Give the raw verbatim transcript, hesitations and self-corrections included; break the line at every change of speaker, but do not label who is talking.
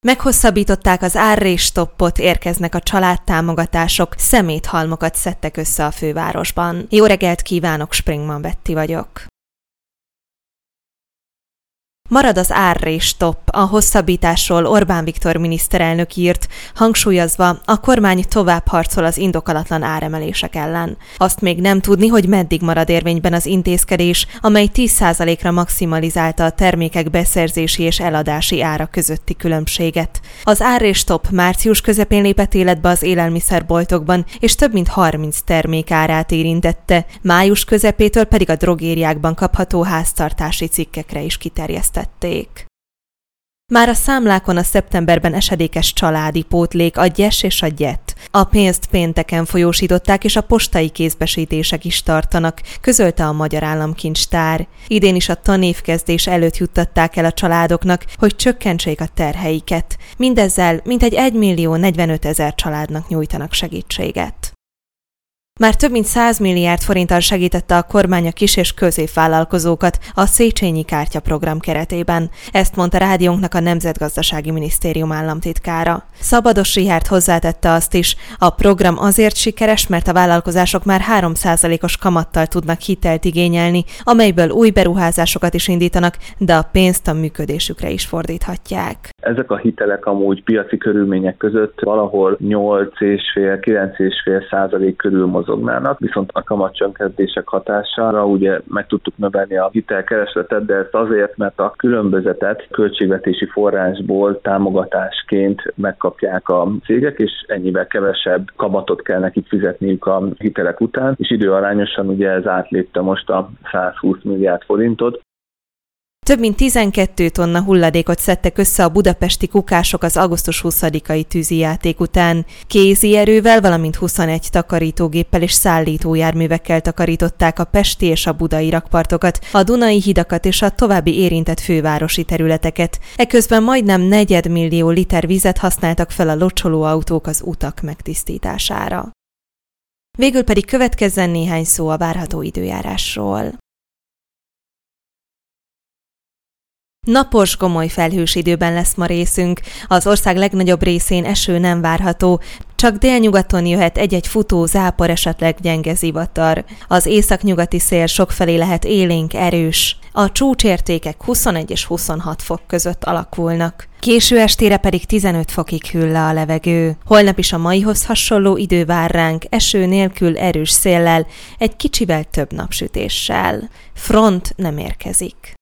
Meghosszabbították az árrés-stoppot, érkeznek a családtámogatások, szeméthalmokat szedtek össze a fővárosban. Jó reggelt kívánok, Springman Betty vagyok. Marad az árrés-stopp, a hosszabbításról Orbán Viktor miniszterelnök írt, hangsúlyozva, a kormány tovább harcol az indokolatlan áremelések ellen. Azt még nem tudni, hogy meddig marad érvényben az intézkedés, amely tíz százalékra maximalizálta a termékek beszerzési és eladási ára közötti különbséget. Az árrés-stopp március közepén lépett életbe az élelmiszerboltokban, és több mint harminc termék árát érintette, május közepétől pedig a drogériákban kapható háztartási cikkekre is kiterjesztett. Már a számlákon a szeptemberben esedékes családi pótlék, a gyes és a gyet. A pénzt pénteken folyósították, és a postai kézbesítések is tartanak, közölte a Magyar Államkincstár. Idén is a tanévkezdés előtt juttatták el a családoknak, hogy csökkentsék a terheiket. Mindezzel mintegy egymillió negyvenötezer családnak nyújtanak segítséget. Már több mint száz milliárd forinttal segítette a kormány a kis- és középvállalkozókat a Széchenyi kártyaprogram keretében. Ezt mondta rádiónknak a Nemzetgazdasági Minisztérium államtitkára. Szabados Richárd hozzátette azt is, a program azért sikeres, mert a vállalkozások már három százalékos kamattal tudnak hitelt igényelni, amelyből új beruházásokat is indítanak, de a pénzt a működésükre is fordíthatják.
Ezek a hitelek amúgy piaci körülmények között valahol nyolc egész öt kilenc egész öt százalék körül mozognának, viszont a kamatcsökkentések hatására ugye meg tudtuk növelni a hitelkeresletet, de ezt azért, mert a különbözetet költségvetési forrásból támogatásként megkapják a cégek, és ennyivel kevesebb kamatot kell nekik fizetniük a hitelek után, és időarányosan ugye ez átlépte most a százhúsz milliárd forintot.
Több mint tizenkét tonna hulladékot szedtek össze a budapesti kukások az augusztus huszadikai tűzijáték után. Kézi erővel, valamint huszonegy takarítógéppel és szállítójárművekkel takarították a pesti és a budai rakpartokat, a dunai hidakat és a további érintett fővárosi területeket. Eközben majdnem negyedmillió liter vizet használtak fel a locsolóautók az utak megtisztítására. Végül pedig következzen néhány szó a várható időjárásról. Napos, gomoly felhős időben lesz ma részünk. Az ország legnagyobb részén eső nem várható, csak délnyugaton jöhet egy-egy futó, zápor, esetleg gyenge zivatar. Az északnyugati szél sokfelé lehet élénk, erős. A csúcsértékek huszonegy és huszonhat fok között alakulnak. Késő estére pedig tizenöt fokig hűl le a levegő. Holnap is a maihoz hasonló idő vár ránk, eső nélkül, erős széllel, egy kicsivel több napsütéssel. Front nem érkezik.